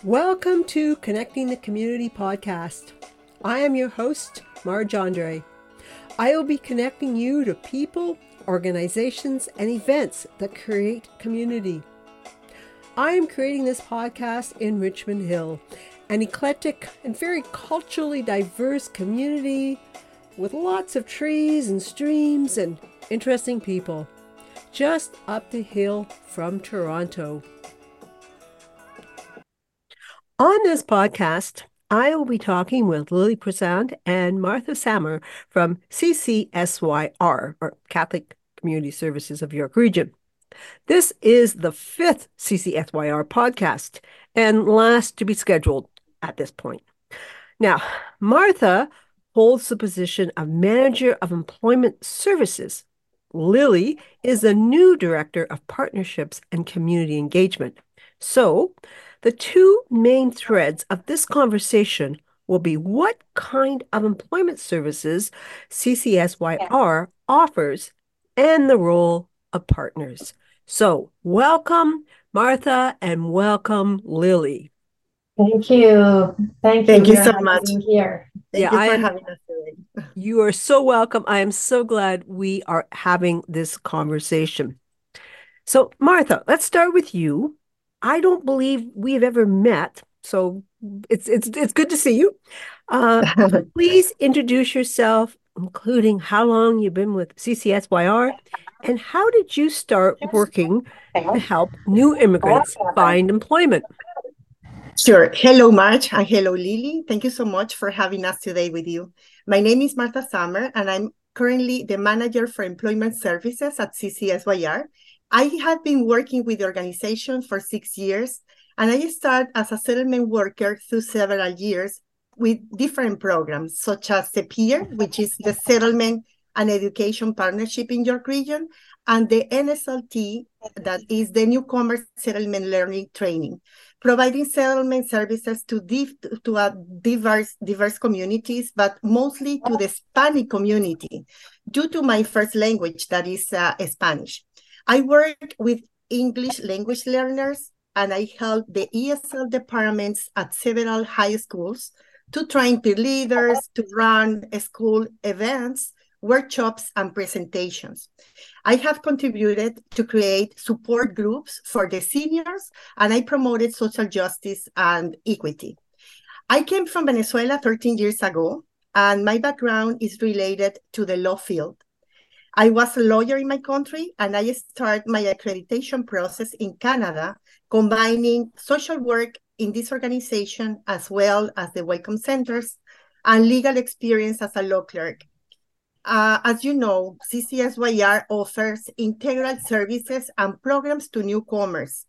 Welcome to Connecting the Community podcast. I am your host, Marge Andre. I will be connecting you to people, organizations, and events that create community. I am creating this podcast in Richmond Hill, an eclectic and very culturally diverse community with lots of trees and streams and interesting people, just up the hill from Toronto. On this podcast, I will be talking with Lily Prezant and Martha Sammer from CCSYR, or Catholic Community Services of York Region. This is the fifth CCSYR podcast and last to be scheduled at this point. Now, Martha holds the position of Manager of Employment Services. Lily is the new Director of Partnerships and Community Engagement. So, the two main threads of this conversation will be what kind of employment services CCSYR offers and the role of partners. So, welcome, Martha, and welcome, Lily. Thank you. Thank you so much. Being here. Thank you for having us today. You are so welcome. I am so glad we are having this conversation. So, Martha, let's start with you. I don't believe we've ever met, so it's good to see you. Please introduce yourself, including how long you've been with CCSYR, and how did you start working to help new immigrants find employment? Sure. Hello, Marge, and hello, Lily. Thank you so much for having us today with you. My name is Martha Sammer, and I'm currently the Manager for Employment Services at CCSYR. I have been working with the organization for 6 years, and I started as a settlement worker through several years with different programs, such as the PEER, which is the Settlement and Education Partnership in York Region, and the NSLT, that is the Newcomer Settlement Learning Training, providing settlement services to diverse communities, but mostly to the Hispanic community, due to my first language, that is Spanish. I work with English language learners, and I help the ESL departments at several high schools to train peer leaders, to run school events, workshops, and presentations. I have contributed to create support groups for the seniors, and I promoted social justice and equity. I came from Venezuela 13 years ago, and my background is related to the law field. I was a lawyer in my country, and I started my accreditation process in Canada, combining social work in this organization as well as the Welcome Centers and legal experience as a law clerk. As you know, CCSYR offers integral services and programs to newcomers,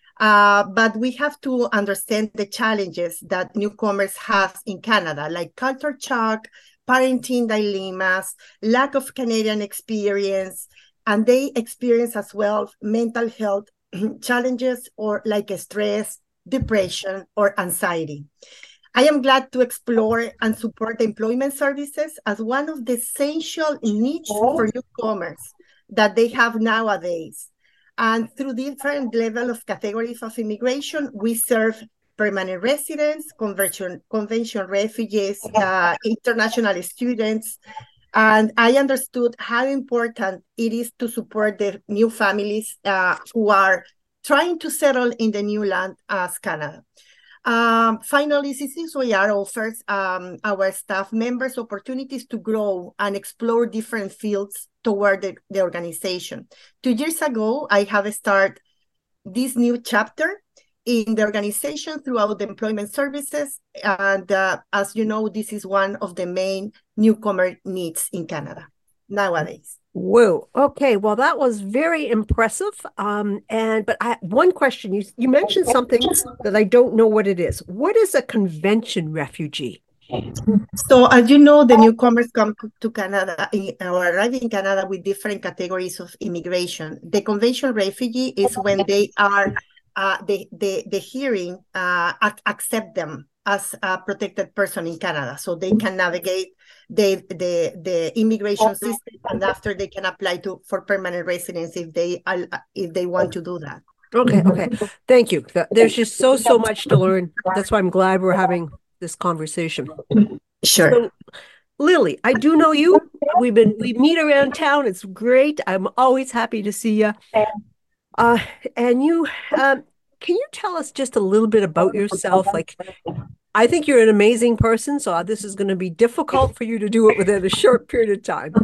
but we have to understand the challenges that newcomers have in Canada, like culture shock, parenting dilemmas, lack of Canadian experience, and they experience as well mental health challenges or like stress, depression, or anxiety. I am glad to explore and support employment services as one of the essential needs for newcomers that they have nowadays. And through different levels of categories of immigration, we serve permanent residents, convention refugees, international students. And I understood how important it is to support the new families who are trying to settle in the new land as Canada. Finally, CCSYR offers our staff members opportunities to grow and explore different fields toward the organization. 2 years ago, I have started this new chapter in the organization throughout the employment services. And as you know, this is one of the main newcomer needs in Canada nowadays. Whoa. Okay. Well, that was very impressive. But I one question. You mentioned something that I don't know what it is. What is a convention refugee? So, as you know, the newcomers come to Canada or arrive in Canada with different categories of immigration. The convention refugee is when they are the hearing accept them as a protected person in Canada, so they can navigate the immigration system, and after they can apply for permanent residence if they want to do that. Okay. Thank you. There's just so much to learn. That's why I'm glad we're having this conversation. Sure. So, Lily, I do know you. We meet around town. It's great. I'm always happy to see you. Uh, and you, can you tell us just a little bit about yourself? Like, I think you're an amazing person, so this is going to be difficult for you to do it within a short period of time.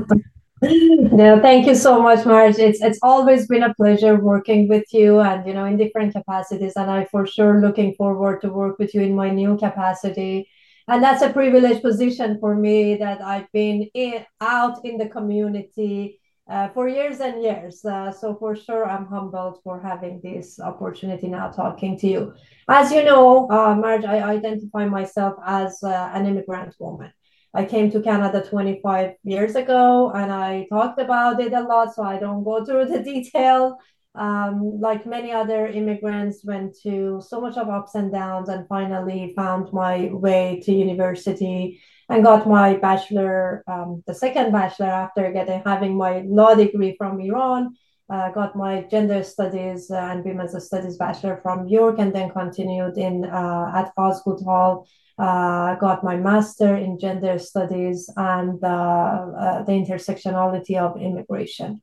No, thank you so much, Marge. It's always been a pleasure working with you and in different capacities. And I for sure looking forward to work with you in my new capacity. And that's a privileged position for me that I've been out in the community for years and years. So for sure, I'm humbled for having this opportunity now talking to you. As you know, Marge, I identify myself as an immigrant woman. I came to Canada 25 years ago and I talked about it a lot, so I don't go through the detail. Like many other immigrants, went to so much of ups and downs and finally found my way to university and got my bachelor, the second bachelor after having my law degree from Iran. Got my gender studies and women's studies bachelor from York and then continued in at Osgoode Hall, got my master in gender studies and the intersectionality of immigration.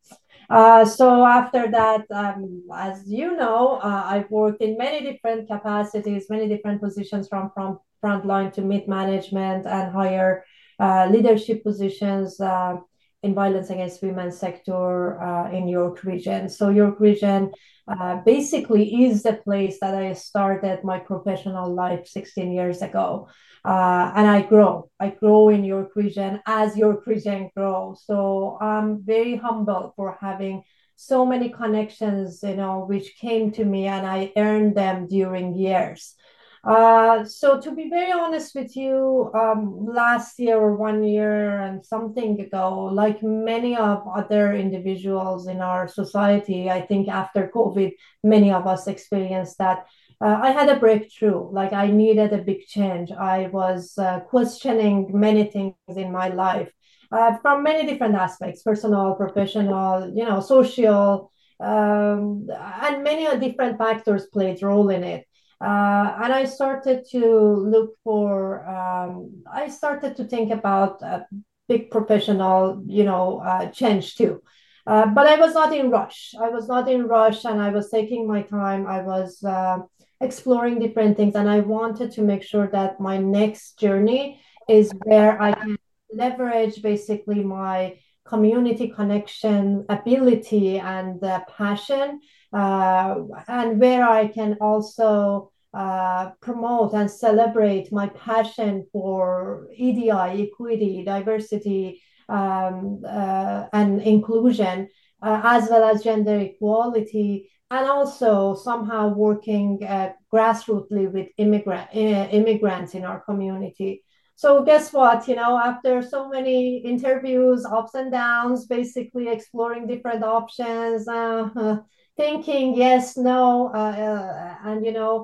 So after that, as you know, I've worked in many different capacities, many different positions from frontline to mid management and higher leadership positions in violence against women sector in York Region. So York Region basically is the place that I started my professional life 16 years ago. And I grow in York Region as York Region grows. So I'm very humble for having so many connections, which came to me and I earned them during years. So to be very honest with you, last year or 1 year and something ago, like many of other individuals in our society, I think after COVID, many of us experienced that. I had a breakthrough, like I needed a big change. I was questioning many things in my life from many different aspects, personal, professional, social, and many different factors played role in it. And I started to I started to think about a big professional, change too. But I was not in rush. I was not in rush and I was taking my time. I was exploring different things and I wanted to make sure that my next journey is where I can leverage basically my community connection ability and passion, and where I can also promote and celebrate my passion for EDI, equity, diversity, and inclusion, as well as gender equality, and also somehow working grassrootsly with immigrants in our community. So guess what? After so many interviews, ups and downs, basically exploring different options, thinking yes, no, and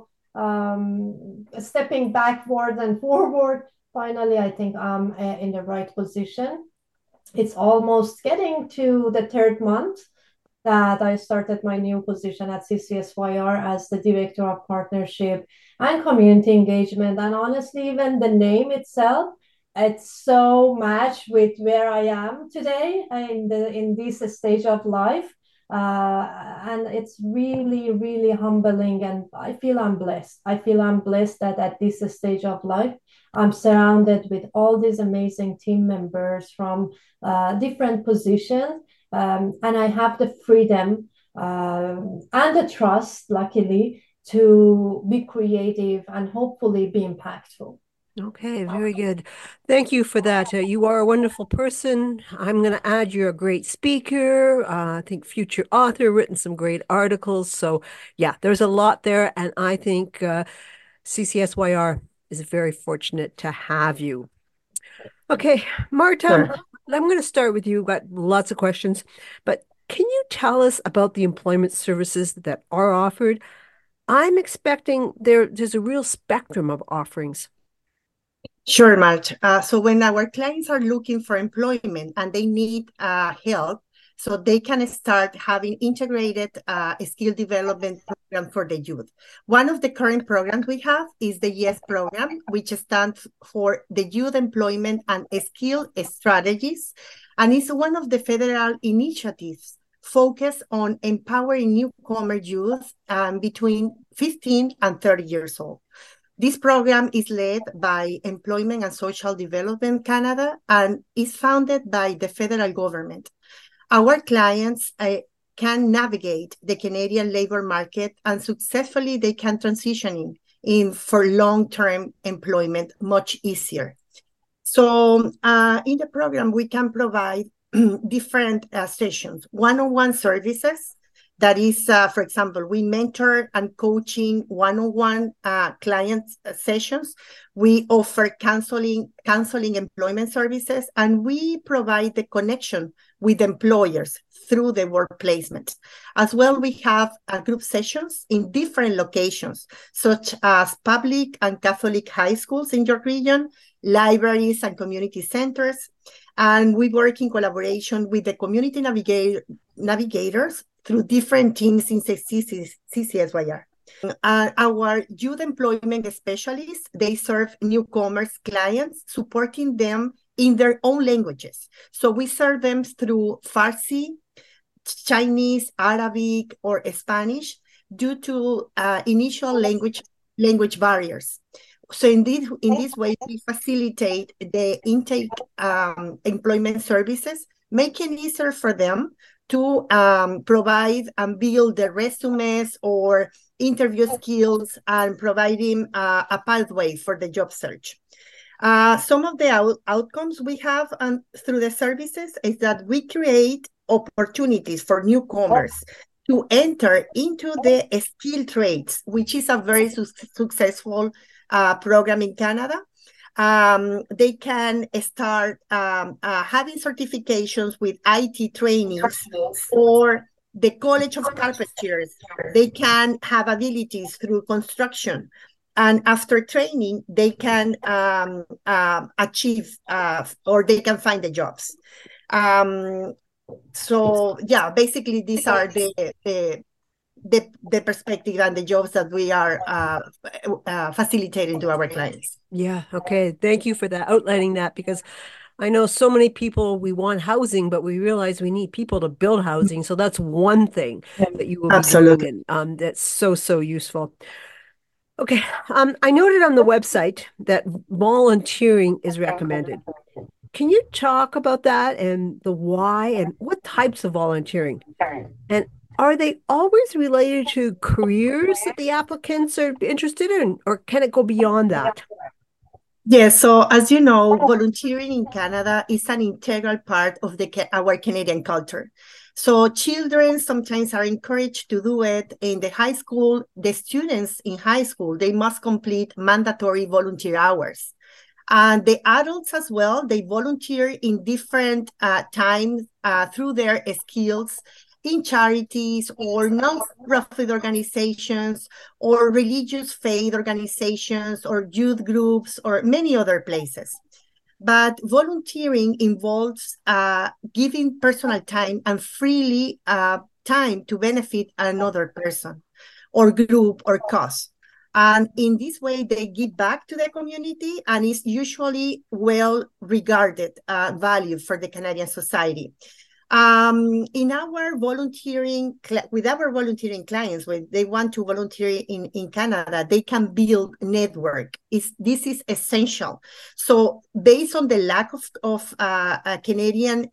stepping backward and forward. Finally, I think I'm in the right position. It's almost getting to the third month that I started my new position at CCSYR as the Director of Partnership and Community Engagement. And honestly, even the name itself, it's so matched with where I am today in this stage of life. And it's really, really humbling. And I feel I'm blessed. I feel I'm blessed that at this stage of life, I'm surrounded with all these amazing team members from different positions, and I have the freedom and the trust, luckily, to be creative and hopefully be impactful. Okay, very good. Thank you for that. You are a wonderful person. I'm going to add you're a great speaker. I think future author, written some great articles. So, yeah, there's a lot there. And I think CCSYR is very fortunate to have you. Okay, Marta, Sure. I'm going to start with you. Got lots of questions, but can you tell us about the employment services that are offered? I'm expecting there's a real spectrum of offerings. Sure, Marge. So when our clients are looking for employment and they need help, so they can start having integrated skill development program for the youth. One of the current programs we have is the YES program, which stands for the Youth Employment and Skill Strategies, and it's one of the federal initiatives focused on empowering newcomer youth between 15 and 30 years old. This program is led by Employment and Social Development Canada and is funded by the federal government. Our clients can navigate the Canadian labor market, and successfully they can transition in for long-term employment much easier. So in the program, we can provide different sessions, one-on-one services. That is, for example, we mentor and coaching one-on-one client sessions. We offer counseling employment services, and we provide the connection with employers through the work placement. As well, we have group sessions in different locations, such as public and Catholic high schools in your region, libraries and community centers. And we work in collaboration with the community navigators through different teams in CCSYR. Our youth employment specialists, they serve newcomers clients, supporting them in their own languages. So we serve them through Farsi, Chinese, Arabic, or Spanish due to initial language barriers. So in this way, we facilitate the intake employment services, making it easier for them to provide and build the resumes or interview skills and providing a pathway for the job search. Some of the outcomes we have through the services is that we create opportunities for newcomers to enter into the skilled trades, which is a very successful program in Canada. They can start having certifications with IT trainings or the College of Carpenters. They can have abilities through construction. And after training, they can achieve or they can find the jobs. So yeah, basically these are the perspective and the jobs that we are facilitating to our clients. Yeah, okay. Thank you for that, outlining that, because I know so many people, we want housing, but we realize we need people to build housing. So that's one thing that you will be doing, and that's so useful. Okay, I noted on the website that volunteering is recommended. Can you talk about that and the why and what types of volunteering? And are they always related to careers that the applicants are interested in, or can it go beyond that? Yes, so as you know, volunteering in Canada is an integral part of our Canadian culture. So children sometimes are encouraged to do it in the high school. The students in high school, they must complete mandatory volunteer hours. And the adults as well, they volunteer in different times through their skills in charities or non-profit organizations or religious faith organizations or youth groups or many other places. But volunteering involves giving personal time and freely time to benefit another person or group or cause. And in this way, they give back to the community and is usually well regarded value for the Canadian society. In our volunteering, with our volunteering clients, when they want to volunteer in Canada, they can build network. This is essential. So based on the lack of Canadian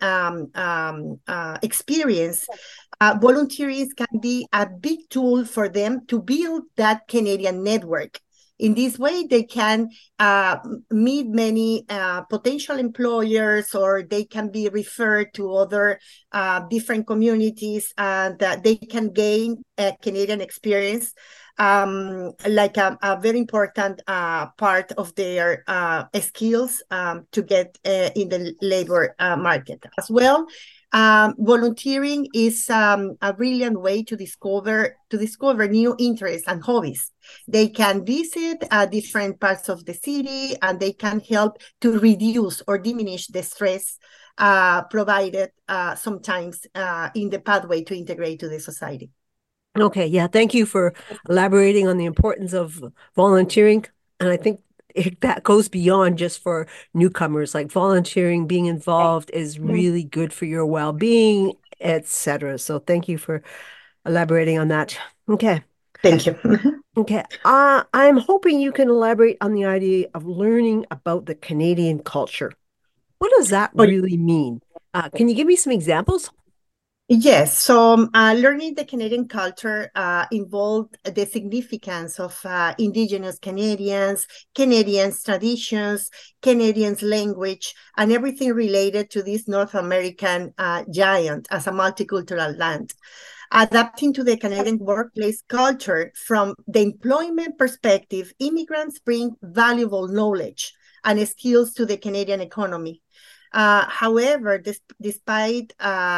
experience, volunteering can be a big tool for them to build that Canadian network. In this way, they can meet many potential employers, or they can be referred to other different communities, and they can gain a Canadian experience, like a very important part of their skills to get in the labor market. As well, Volunteering is a brilliant way to discover new interests and hobbies. They can visit different parts of the city, and they can help to reduce or diminish the stress provided sometimes in the pathway to integrate to the society. Okay, yeah, thank you for elaborating on the importance of volunteering. And I think that goes beyond just for newcomers. Like volunteering, being involved is really good for your well-being, etc. So thank you for elaborating on that. Okay. Thank you. Okay. I'm hoping you can elaborate on the idea of learning about the Canadian culture. What does that Oh, really mean? Can you give me some examples? yes, so learning the Canadian culture involved the significance of Indigenous Canadians, Canadians' traditions, Canadians' language, and everything related to this North American giant as a multicultural land. Adapting to the Canadian workplace culture from the employment perspective, immigrants bring valuable knowledge and skills to the Canadian economy. However, despite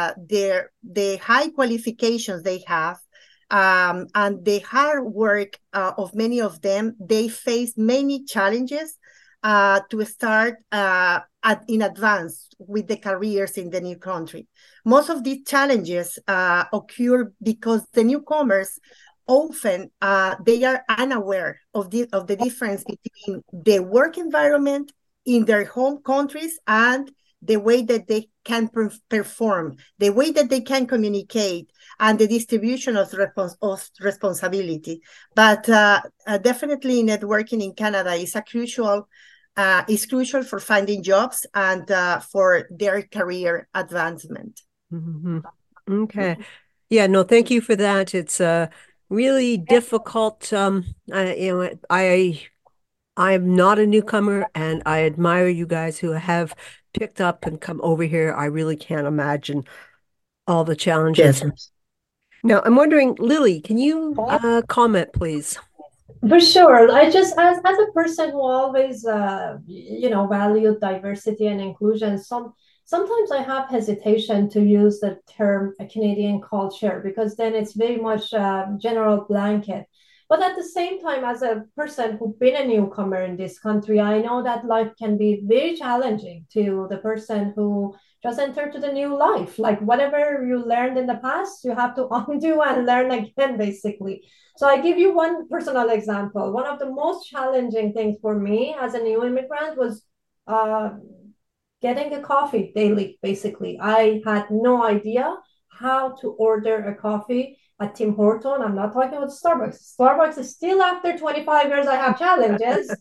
the high qualifications they have and the hard work of many of them, they face many challenges to start in advance with the careers in the new country. Most of these challenges occur because the newcomers often they are unaware of the difference between the work environment in their home countries and the way that they can perform, the way that they can communicate, and the distribution of responsibility. But definitely networking in Canada is crucial for finding jobs and for their career advancement. Mm-hmm. Okay. Yeah, no, thank you for that. It's really difficult. I'm not a newcomer, and I admire you guys who have picked up and come over here. I really can't imagine all the challenges. Yes. Now, I'm wondering, Lily, can you comment, please? For sure. I just, as a person who always, valued diversity and inclusion, sometimes I have hesitation to use the term Canadian culture because then it's very much general blanket. But at the same time, as a person who's been a newcomer in this country, I know that life can be very challenging to the person who just entered to the new life. Like whatever you learned in the past, you have to undo and learn again, basically. So I give you one personal example. One of the most challenging things for me as a new immigrant was uh, getting a coffee daily, basically. I had no idea how to order a coffee at Tim Horton. I'm not talking about Starbucks. Starbucks is still after 25 years, I have challenges.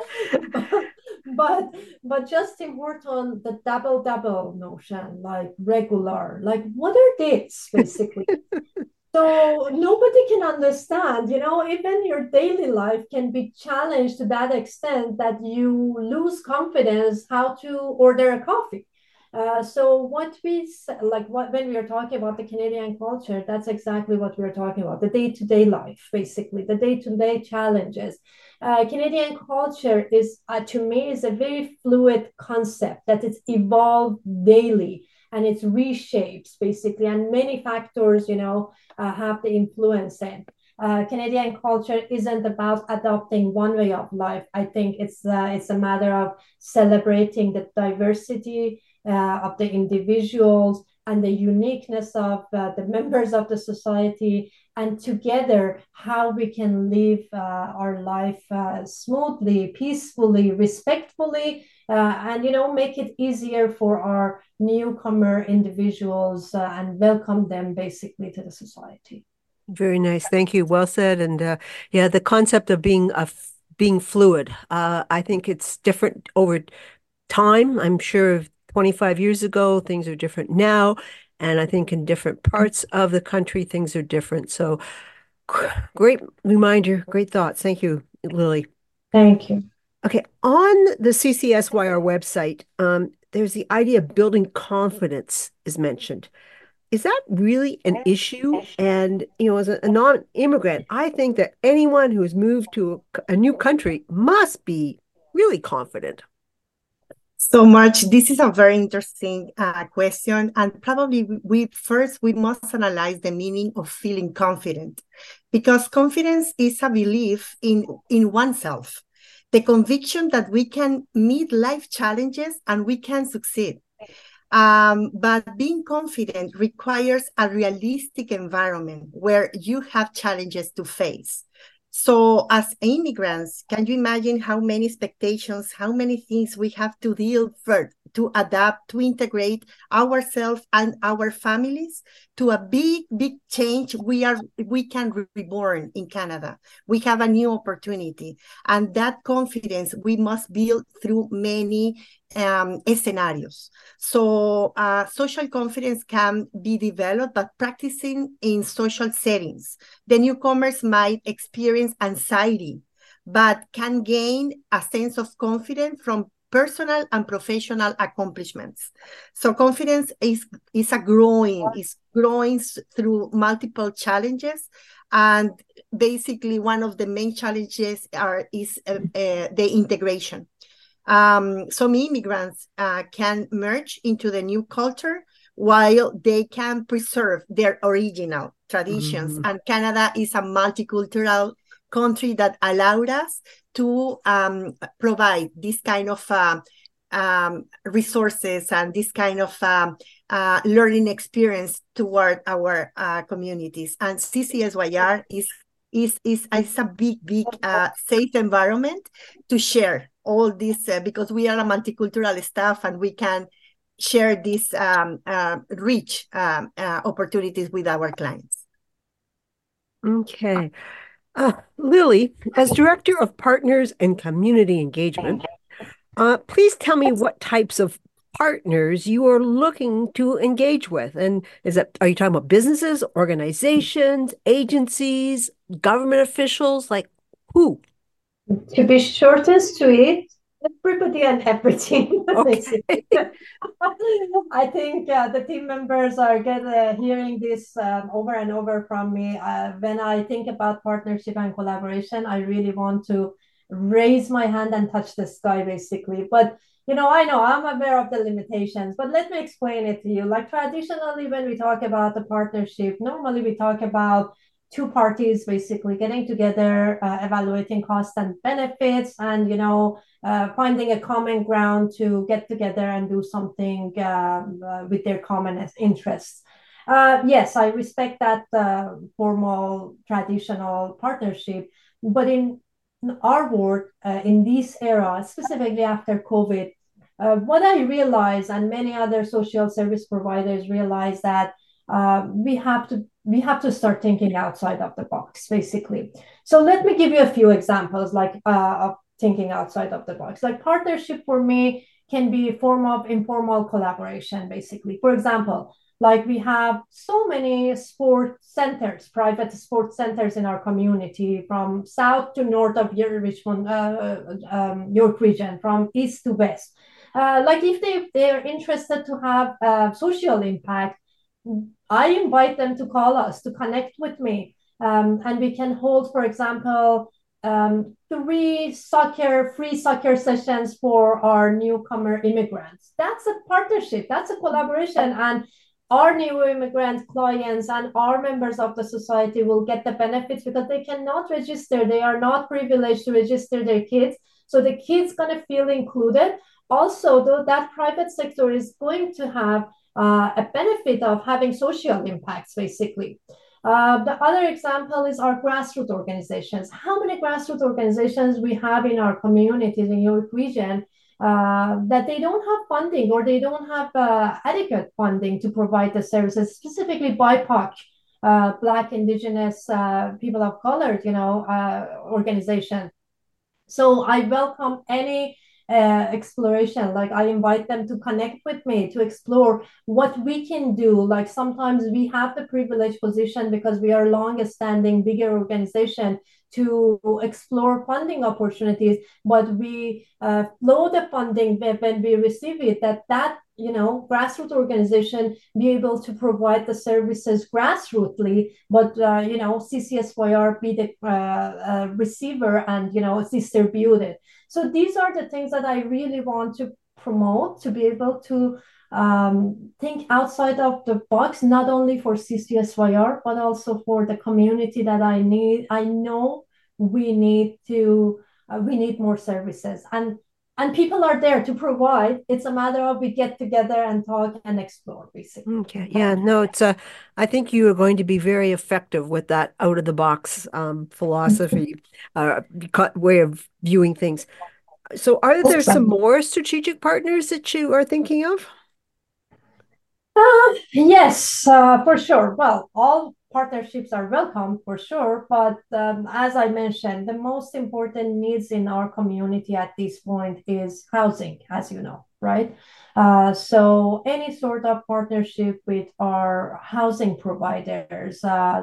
but but just Tim Horton, the double notion, like regular, like what are these basically? So nobody can understand, even your daily life can be challenged to that extent that you lose confidence how to order a coffee. So when we are talking about the Canadian culture, that's exactly what we're talking about, the day-to-day life, basically, the day-to-day challenges. Canadian culture to me, is a very fluid concept that it's evolved daily and it reshapes basically, and many factors, have the influence in. Canadian culture isn't about adopting one way of life. I think it's a matter of celebrating the diversity of the individuals and the uniqueness of the members of the society, and together how we can live our life smoothly, peacefully, respectfully, and make it easier for our newcomer individuals and welcome them basically to the society. Very nice. Thank you. Well said. And yeah, the concept of being fluid. I think it's different over time. I'm sure 25 years ago, things are different now. And I think in different parts of the country, things are different. So great reminder, great thoughts. Thank you, Lily. Thank you. Okay, on the CCSYR website, there's the idea of building confidence is mentioned. Is that really an issue? And, as a non-immigrant, I think that anyone who has moved to a new country must be really confident. So much. This is a very interesting question, and probably we must analyze the meaning of feeling confident, because confidence is a belief in oneself, the conviction that we can meet life challenges and we can succeed. But being confident requires a realistic environment where you have challenges to face. So, as immigrants, can you imagine how many expectations, how many things we have to deal with, to adapt, to integrate ourselves and our families to a big change? We can reborn in Canada. We have a new opportunity, and that confidence we must build through many scenarios. So social confidence can be developed by practicing in social settings. The newcomers might experience anxiety, but can gain a sense of confidence from personal and professional accomplishments. So confidence is growing through multiple challenges, and basically one of the main challenges is the integration. Some immigrants can merge into the new culture while they can preserve their original traditions. And Canada is a multicultural country that allowed us to provide this kind of resources and this kind of learning experience toward our communities. And CCSYR is a big safe environment to share all this because we are a multicultural staff and we can share these rich opportunities with our clients. Okay. Lily, as Director of Partners and Community Engagement, please tell me what types of partners you are looking to engage with. And are you talking about businesses, organizations, agencies, government officials? Like who? To be short and sweet, everybody and everything. Okay. I think the team members are hearing this over and over from me. When I think about partnership and collaboration, I really want to raise my hand and touch the sky, basically. But I know I'm aware of the limitations, but let me explain it to you. Like traditionally, when we talk about the partnership, normally we talk about two parties basically getting together, evaluating costs and benefits, and finding a common ground to get together and do something with their common interests. Yes, I respect that formal traditional partnership, but in our world, in this era, specifically after COVID, what I realize, and many other social service providers realize, that we have to start thinking outside of the box, basically. So let me give you a few examples, like of thinking outside of the box. Like partnership for me can be a form of informal collaboration, basically. For example, like we have so many sport centers, private sports centers in our community, from south to north of Richmond, York region, from east to west. Like if they're interested to have social impact, I invite them to call us, to connect with me. And we can hold, for example, 3 free soccer sessions for our newcomer immigrants. That's a partnership, that's a collaboration. And our new immigrant clients and our members of the society will get the benefits because they cannot register. They are not privileged to register their kids. So the kids going to feel included. Also, though, that private sector is going to have a benefit of having social impacts, basically. The other example is our grassroots organizations. How many grassroots organizations we have in our communities in York region that they don't have funding, or they don't have adequate funding to provide the services, specifically BIPOC, Black, Indigenous, people of color, organization. So I welcome any exploration. Like I invite them to connect with me to explore what we can do. Like sometimes we have the privileged position because we are long-standing bigger organization to explore funding opportunities, but we flow the funding when we receive it, that grassroots organization be able to provide the services grassrootly, but CCSYR be the receiver and distribute it. So these are the things that I really want to promote, to be able to think outside of the box, not only for CCSYR, but also for the community that I know we need more services. And people are there to provide. It's a matter of we get together and talk and explore, basically. Okay. Yeah, no, I think you are going to be very effective with that out of the box philosophy, way of viewing things. So are there some more strategic partners that you are thinking of? Yes, for sure. Well, all partnerships are welcome for sure, but as I mentioned, the most important needs in our community at this point is housing, as you know, right? So any sort of partnership with our housing providers.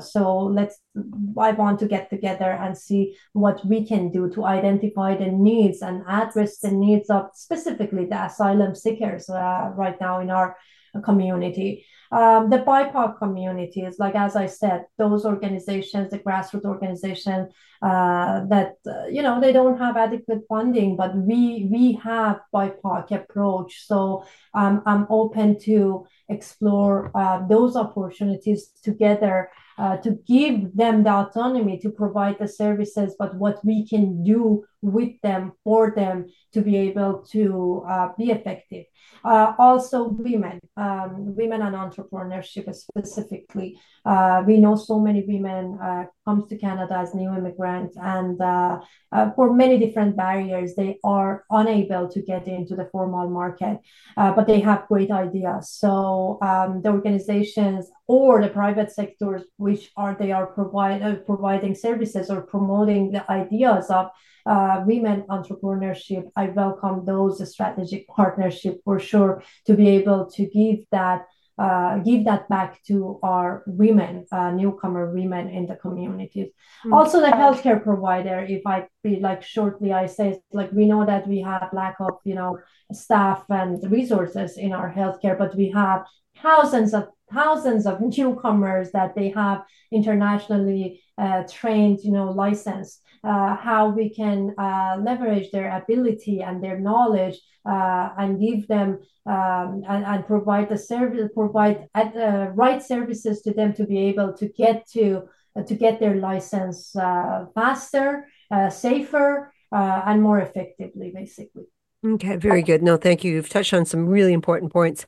I want to get together and see what we can do to identify the needs and address the needs of specifically the asylum seekers right now in our community. The BIPOC communities, like as I said, those organizations, the grassroots organization that they don't have adequate funding, but we have BIPOC approach. So I'm open to explore those opportunities together to give them the autonomy to provide the services, but what we can do with them, for them, to be able to be effective. Also, women and entrepreneurship specifically. We know so many women comes to Canada as new immigrants, and for many different barriers, they are unable to get into the formal market, but they have great ideas. So the organizations or the private sectors, which they are providing services or promoting the ideas of women entrepreneurship, I welcome those strategic partnership for sure, to be able to give that back to our women, newcomer women in the communities. Also, the healthcare provider, if I be like shortly, I say, like, we know that we have lack of staff and resources in our healthcare, but we have thousands of newcomers that they have internationally trained, license. How we can leverage their ability and their knowledge and give them and provide the service, provide right services to them to be able to get their license faster, safer, and more effectively, basically. Okay, very good. No, thank you. You've touched on some really important points.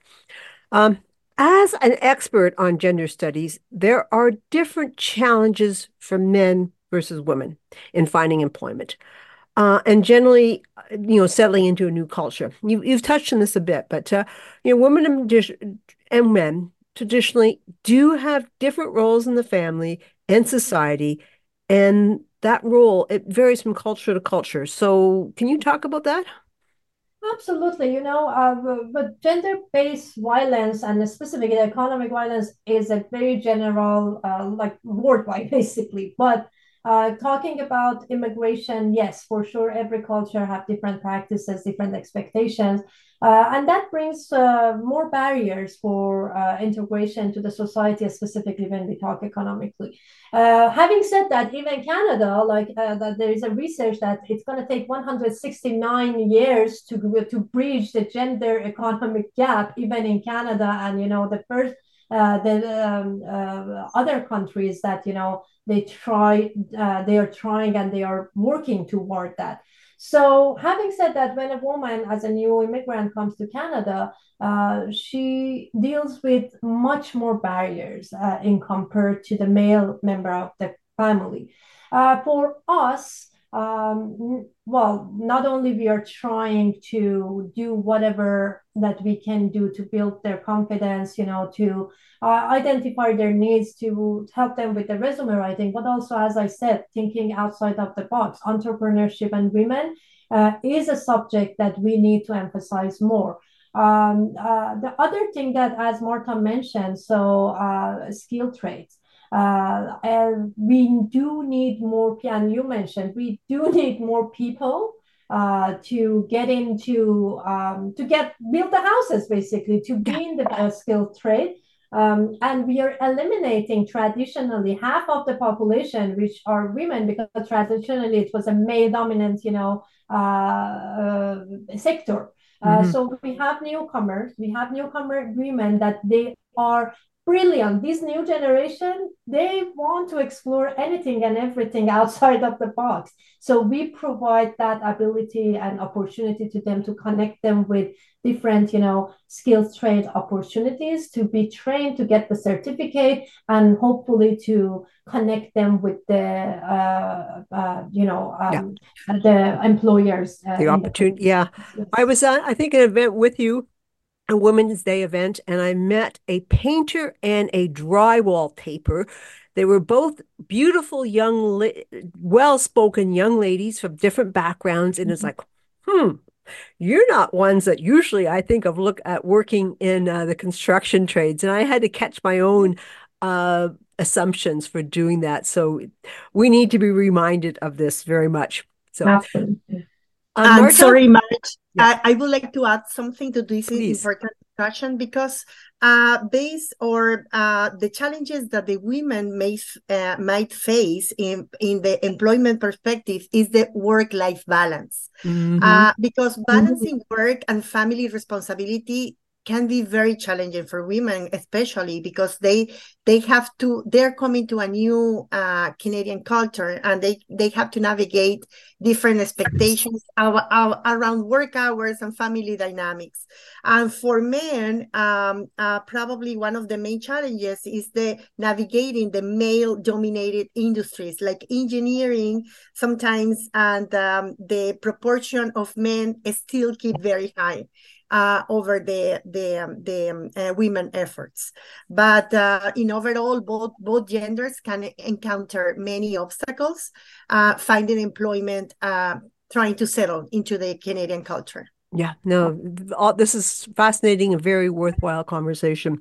As an expert on gender studies, there are different challenges for men versus women in finding employment. And generally, settling into a new culture. You've touched on this a bit, but women and men traditionally do have different roles in the family and society, and that role, it varies from culture to culture. So can you talk about that? Absolutely, but gender-based violence and specifically economic violence is a very general, like worldwide, basically. But talking about immigration, yes, for sure, every culture have different practices, different expectations, and that brings more barriers for integration to the society, specifically when we talk economically. Having said that, even Canada, that there is a research that it's going to take 169 years to bridge the gender economic gap, even in Canada, and the first the other countries that they are trying and they are working toward that. So having said that, when a woman as a new immigrant comes to Canada, she deals with much more barriers in compared to the male member of the family. For us, well, not only we are trying to do whatever that we can do to build their confidence, to identify their needs, to help them with the resume writing, but also, as I said, thinking outside of the box. Entrepreneurship and women is a subject that we need to emphasize more. The other thing that, as Marta mentioned, skill trades. And we do need more, and you mentioned, we do need more people to get into, build the houses, basically, to be in the skilled trade. And we are eliminating traditionally half of the population, which are women, because traditionally it was a male dominant, sector. Mm-hmm. So we have newcomers, we have newcomer women that they are brilliant. This new generation, they want to explore anything and everything outside of the box. So we provide that ability and opportunity to them to connect them with different, skills trade opportunities to be trained to get the certificate and hopefully to connect them with Yeah. the employers The in the opportunity. place. Yeah. I Yes. was at, I think, an event with you, a Women's Day event, and I met a painter and a drywall taper. They were both beautiful well-spoken young ladies from different backgrounds. And it's like, you're not ones that usually I think of look at working in the construction trades. And I had to catch my own assumptions for doing that. So we need to be reminded of this very much. So, Absolutely. And Marta? sorry, Marge, Yeah, I would like to add something to this please. important discussion because based or the challenges that the women might face in the employment perspective is the work-life balance. Hmm. Because balancing work and family responsibility can be very challenging for women, especially because they're coming to a new Canadian culture and they have to navigate different expectations around work hours and family dynamics. And for men, probably one of the main challenges is the navigating the male-dominated industries like engineering sometimes, and the proportion of men still keep very high over the women efforts. But in overall, both genders can encounter many obstacles finding employment, trying to settle into the Canadian culture. Yeah, no, this is fascinating and very worthwhile conversation.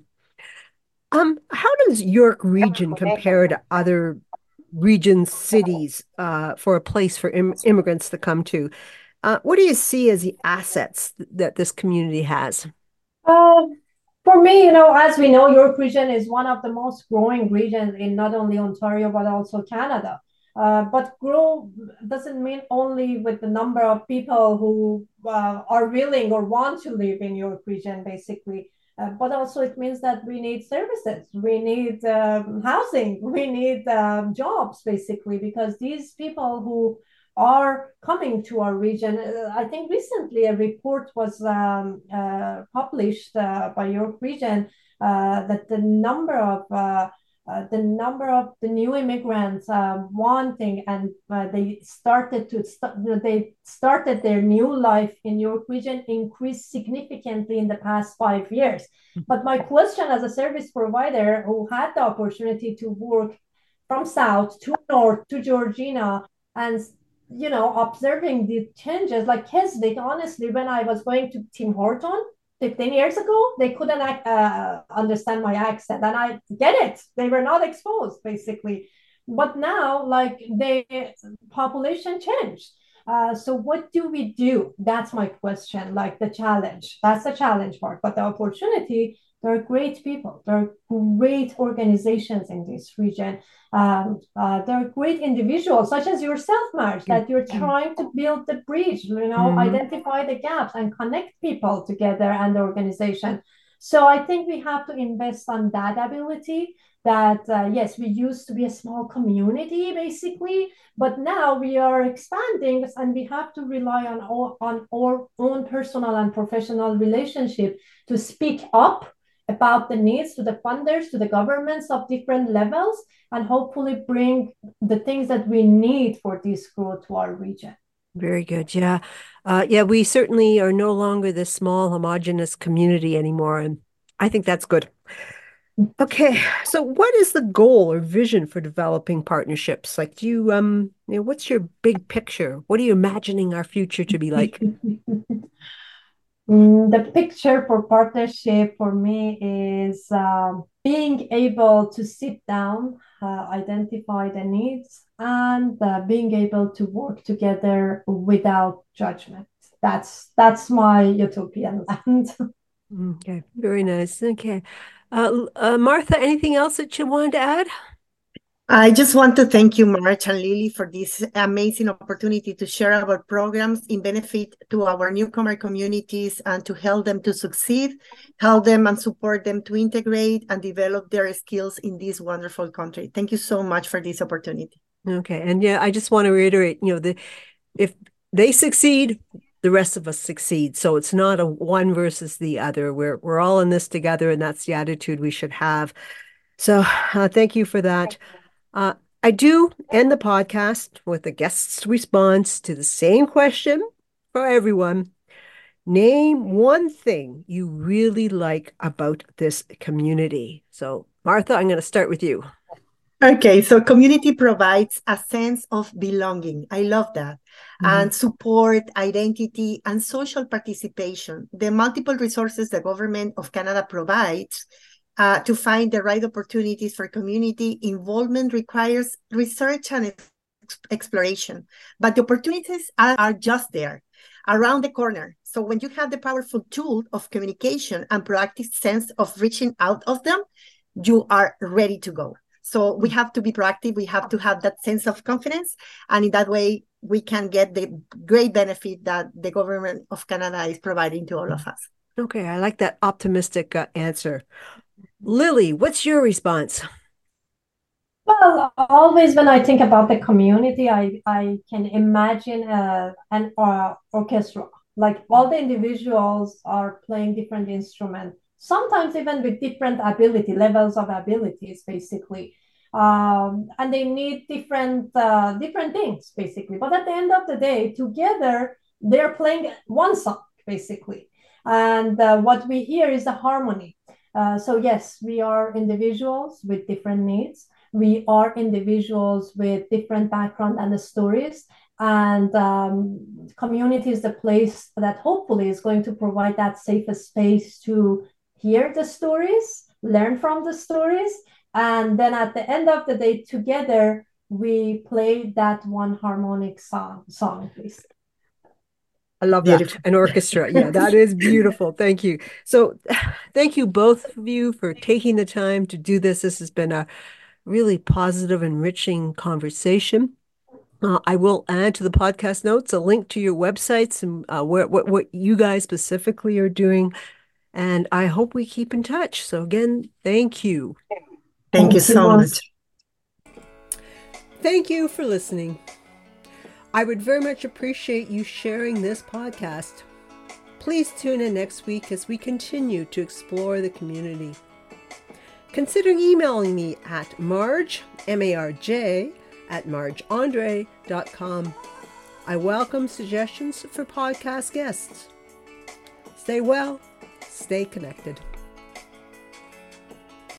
How does York Region compare to other regions, cities, for a place for immigrants to come to? What do you see as the assets that this community has? Uh, for me, as we know, York Region is one of the most growing regions in not only Ontario but also Canada. But grow doesn't mean only with the number of people who are willing or want to live in York Region, basically. But also it means that we need services, we need housing, we need jobs, basically, because these people who are coming to our region. I think recently a report was published by York Region that the number of the new immigrants wanting and they started their new life in York Region increased significantly in the past 5 years. But my question as a service provider who had the opportunity to work from south to north to Georgina and observing the changes like Keswick, honestly, when I was going to Tim Horton 15 years ago, they couldn't understand my accent. And I get it. They were not exposed, basically. But now, like, the population changed. So what do we do? That's my question, like the challenge. That's the challenge part. But the opportunity, there are great people. There are great organizations in this region. There are great individuals, such as yourself, Marge, that you're trying to build the bridge, Mm-hmm. identify the gaps and connect people together and the organization. So I think we have to invest on that ability that, yes, we used to be a small community, basically, but now we are expanding and we have to rely on our own personal and professional relationship to speak up about the needs to the funders, to the governments of different levels, and hopefully bring the things that we need for this growth to our region. Very good. Yeah. Yeah, we certainly are no longer this small homogenous community anymore. And I think that's good. Okay. So what is the goal or vision for developing partnerships? Like, what's your big picture? What are you imagining our future to be like? The picture for partnership for me is being able to sit down, identify the needs, and being able to work together without judgment. That's my utopian land. Okay. Very nice. Okay. Martha, anything else that you wanted to add? I just want to thank you, March and Lily, for this amazing opportunity to share our programs in benefit to our newcomer communities and to help them to succeed, help them and support them to integrate and develop their skills in this wonderful country. Thank you so much for this opportunity. Okay. And yeah, I just want to reiterate, if they succeed, the rest of us succeed. So it's not a one versus the other. We're all in this together, and that's the attitude we should have. So thank you for that. I do end the podcast with a guest's response to the same question for everyone. Name one thing you really like about this community. So, Martha, I'm going to start with you. Okay, so community provides a sense of belonging. I love that. And support, identity, and social participation. The multiple resources the government of Canada provides to find the right opportunities for community involvement requires research and exploration. But the opportunities are just there, around the corner. So when you have the powerful tool of communication and proactive sense of reaching out of them, you are ready to go. So we have to be proactive. We have to have that sense of confidence. And in that way, we can get the great benefit that the government of Canada is providing to all of us. Okay, I like that optimistic answer. Lily, what's your response? Well, always when I think about the community, I can imagine an orchestra. Like all the individuals are playing different instruments, sometimes even with different levels of abilities, basically. And they need different things, basically. But at the end of the day, together, they're playing one song, basically. And what we hear is the harmony. So yes, we are individuals with different needs. We are individuals with different background and the stories, and community is the place that hopefully is going to provide that safest space to hear the stories, learn from the stories, and then at the end of the day, together we play that one harmonic song, please. I love that. An orchestra. Yeah, that is beautiful. Thank you. So thank you both of you for taking the time to do this. This has been a really positive, enriching conversation. I will add to the podcast notes a link to your websites and what you guys specifically are doing. And I hope we keep in touch. So again, thank you. Thank you so much. Thank you for listening. I would very much appreciate you sharing this podcast. Please tune in next week as we continue to explore the community. Consider emailing me at Marj, M-A-R-J, at marjandre.com. I welcome suggestions for podcast guests. Stay well, stay connected.